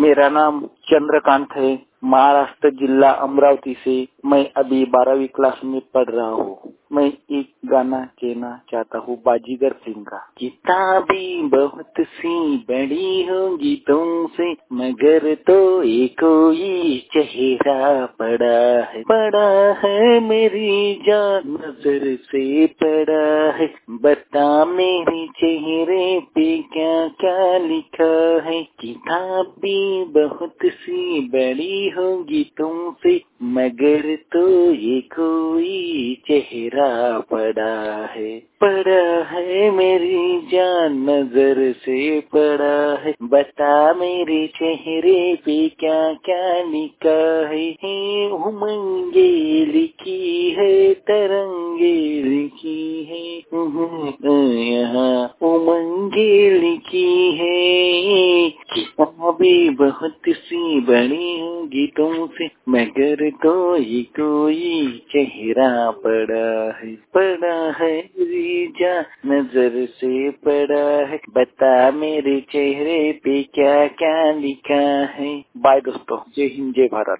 मेरा नाम चंद्रकांत है। महाराष्ट्र जिला अमरावती से मैं अभी 12वीं क्लास में पढ़ रहा हूँ। मैं एक गाना कहना चाहता हूँ बाजीगर फिल्म का। किताबें बहुत सी बड़ी होंगी तुमसे, मगर तो एक कोई चेहरा पड़ा है मेरी जान नजर से पड़ा है। बता मेरे चेहरे पे क्या क्या लिखा है। किताबें बहुत सी बड़ी होगी तुमसे, मगर तो ये कोई चेहरा पड़ा है मेरी जान नजर से पड़ा है। बता मेरे चेहरे पे क्या क्या लिखा है। उमंगे लिखी है, तरंगे लिखी है, यहाँ उमंगे लिखी है। किताबें बहुत सी बड़ी होंगी तुमसे, मगर तो ये कोई चेहरा पड़ा है मेरी जान नजर से पड़ा है। बता मेरे चेहरे पे क्या क्या लिखा है। बाय दोस्तों, जय हिंद जय भारत।